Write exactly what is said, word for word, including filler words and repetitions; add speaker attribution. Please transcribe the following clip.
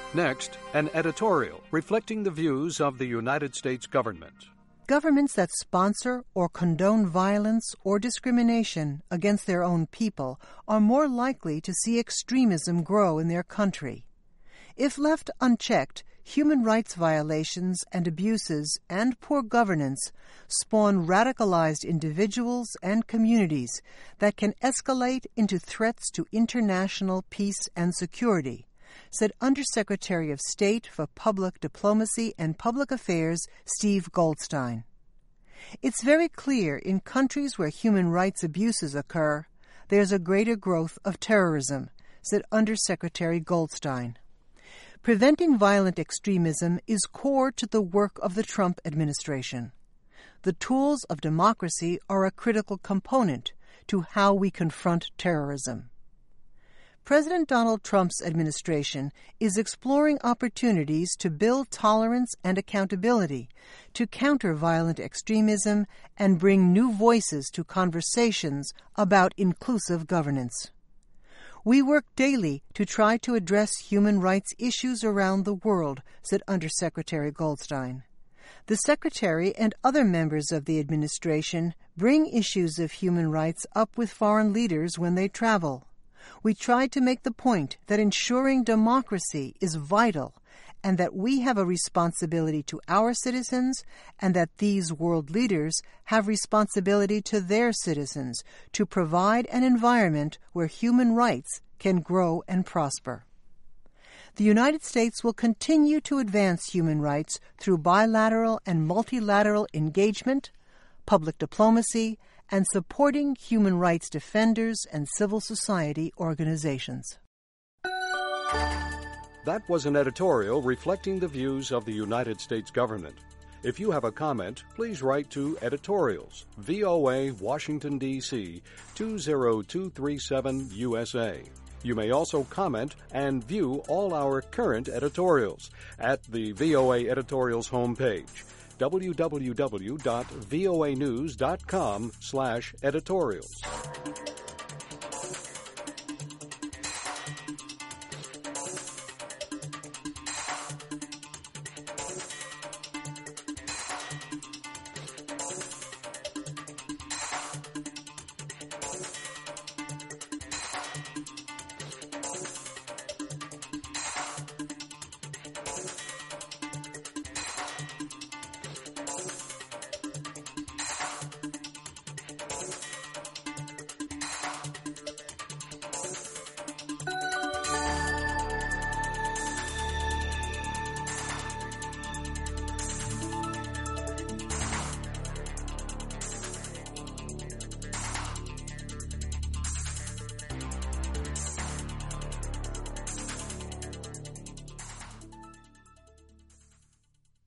Speaker 1: Next, an editorial reflecting the views of the United States government.
Speaker 2: Governments that sponsor or condone violence or discrimination against their own people are more likely to see extremism grow in their country. If left unchecked, human rights violations and abuses and poor governance spawn radicalized individuals and communities that can escalate into threats to international peace and security, said Undersecretary of State for Public Diplomacy and Public Affairs Steve Goldstein. It's very clear in countries where human rights abuses occur, there's a greater growth of terrorism, said Undersecretary Goldstein. Preventing violent extremism is core to the work of the Trump administration. The tools of democracy are a critical component to how we confront terrorism. President Donald Trump's administration is exploring opportunities to build tolerance and accountability, to counter violent extremism, and bring new voices to conversations about inclusive governance. We work daily to try to address human rights issues around the world, said Undersecretary Goldstein. The Secretary and other members of the administration bring issues of human rights up with foreign leaders when they travel. We try to make the point that ensuring democracy is vital and that we have a responsibility to our citizens and that these world leaders have responsibility to their citizens to provide an environment where human rights can grow and prosper. The United States will continue to advance human rights through bilateral and multilateral engagement, public diplomacy, and supporting human rights defenders and civil society organizations.
Speaker 1: That was an editorial reflecting the views of the United States government. If you have a comment, please write to Editorials, V O A, Washington, D C two zero two three seven U S A. You may also comment and view all our current editorials at the V O A Editorials homepage, w w w dot voa news dot com slash editorials.